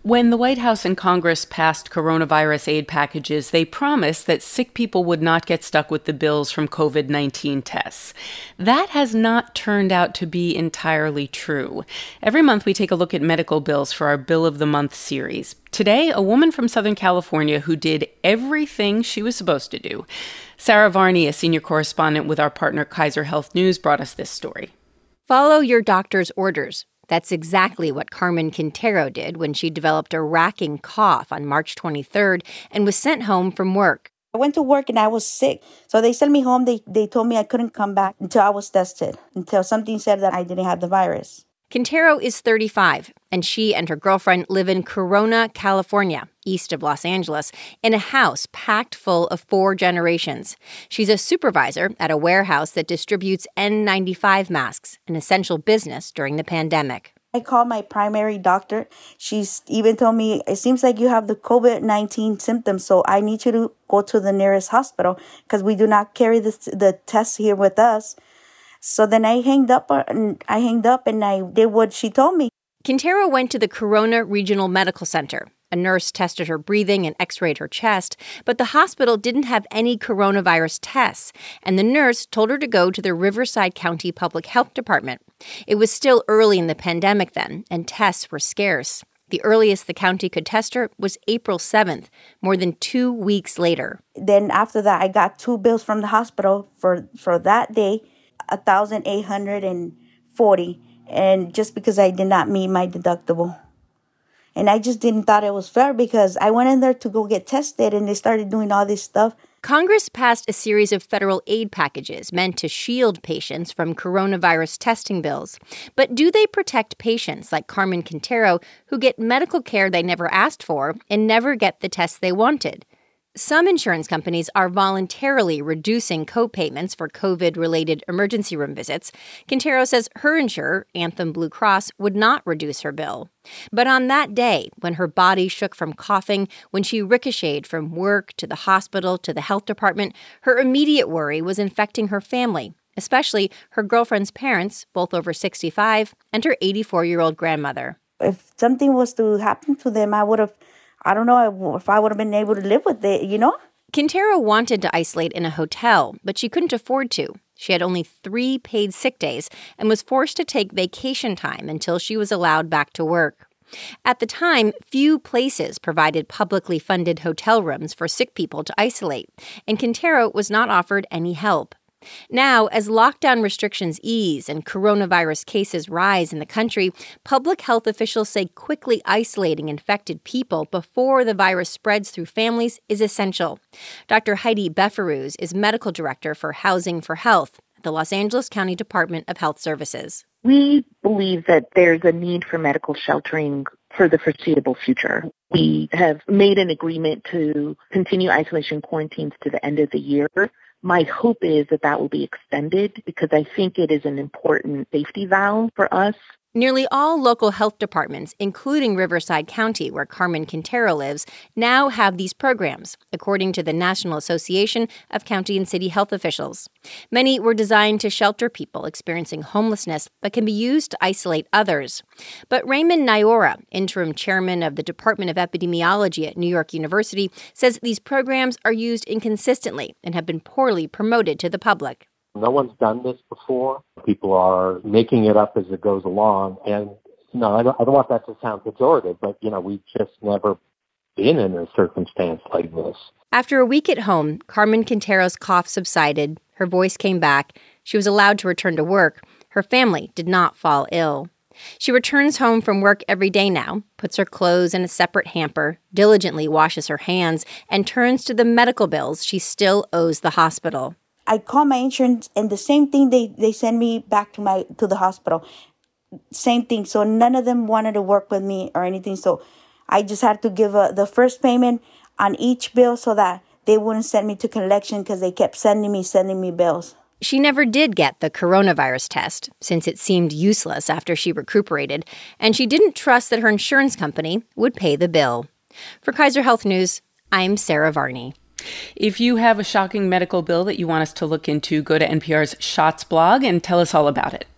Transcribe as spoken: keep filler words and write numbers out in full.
When the White House and Congress passed coronavirus aid packages, they promised that sick people would not get stuck with the bills from covid nineteen tests. That has not turned out to be entirely true. Every month we take a look at medical bills for our Bill of the Month series. Today, a woman from Southern California who did everything she was supposed to do. Sarah Varney, a senior correspondent with our partner Kaiser Health News, brought us this story. Follow your doctor's orders. That's exactly what Carmen Quintero did when she developed a racking cough on March twenty-third and was sent home from work. I went to work and I was sick. So they sent me home. They, they told me I couldn't come back until I was tested, until something said that I didn't have the virus. Quintero is thirty-five, and she and her girlfriend live in Corona, California, east of Los Angeles, in a house packed full of four generations. She's a supervisor at a warehouse that distributes N ninety-five masks, an essential business during the pandemic. I called my primary doctor. She's even told me, it seems like you have the covid nineteen symptoms, so I need you to go to the nearest hospital because we do not carry the, the tests here with us. So then I hanged up and I hanged up and I did what she told me. Quintero went to the Corona Regional Medical Center. A nurse tested her breathing and x-rayed her chest, but the hospital didn't have any coronavirus tests, and the nurse told her to go to the Riverside County Public Health Department. It was still early in the pandemic then, and tests were scarce. The earliest the county could test her was April seventh, more than two weeks later. Then after that, I got two bills from the hospital for, for that day. one thousand eight hundred forty, and just because I did not meet my deductible. And I just didn't thought it was fair because I went in there to go get tested and they started doing all this stuff. Congress passed a series of federal aid packages meant to shield patients from coronavirus testing bills. But do they protect patients like Carmen Quintero who get medical care they never asked for and never get the tests they wanted? Some insurance companies are voluntarily reducing co-payments for COVID-related emergency room visits. Quintero says her insurer, Anthem Blue Cross, would not reduce her bill. But on that day, when her body shook from coughing, when she ricocheted from work to the hospital to the health department, her immediate worry was infecting her family, especially her girlfriend's parents, both over sixty-five, and her eighty-four-year-old grandmother. If something was to happen to them, I would have I don't know if I would have been able to live with it, you know? Quintero wanted to isolate in a hotel, but she couldn't afford to. She had only three paid sick days and was forced to take vacation time until she was allowed back to work. At the time, few places provided publicly funded hotel rooms for sick people to isolate, and Quintero was not offered any help. Now, as lockdown restrictions ease and coronavirus cases rise in the country, public health officials say quickly isolating infected people before the virus spreads through families is essential. Doctor Heidi Beferuz is medical director for Housing for Health at the Los Angeles County Department of Health Services. We believe that there's a need for medical sheltering for the foreseeable future. We have made an agreement to continue isolation quarantines to the end of the year. My hope is that that will be extended because I think it is an important safety valve for us. Nearly all local health departments, including Riverside County, where Carmen Quintero lives, now have these programs, according to the National Association of County and City Health Officials. Many were designed to shelter people experiencing homelessness, but can be used to isolate others. But Raymond Nyora, interim chairman of the Department of Epidemiology at New York University, says these programs are used inconsistently and have been poorly promoted to the public. No one's done this before. People are making it up as it goes along. And, you know, I don't, I don't want that to sound pejorative, but, you know, we've just never been in a circumstance like this. After a week at home, Carmen Quintero's cough subsided. Her voice came back. She was allowed to return to work. Her family did not fall ill. She returns home from work every day now, puts her clothes in a separate hamper, diligently washes her hands, and turns to the medical bills she still owes the hospital. I called my insurance, and the same thing, they, they send me back to my to the hospital. Same thing. So none of them wanted to work with me or anything. So I just had to give a, the first payment on each bill so that they wouldn't send me to collection because they kept sending me, sending me bills. She never did get the coronavirus test, since it seemed useless after she recuperated, and she didn't trust that her insurance company would pay the bill. For Kaiser Health News, I'm Sarah Varney. If you have a shocking medical bill that you want us to look into, go to N P R's Shots blog and tell us all about it.